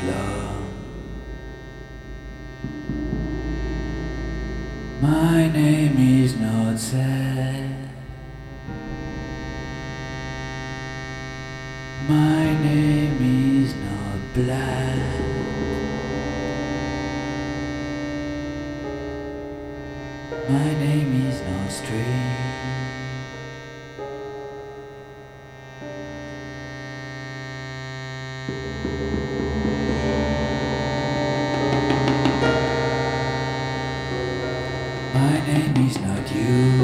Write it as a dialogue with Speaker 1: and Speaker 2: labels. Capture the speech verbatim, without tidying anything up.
Speaker 1: long. My name is not sad. My name is not black. My name is not straight. My name is not you.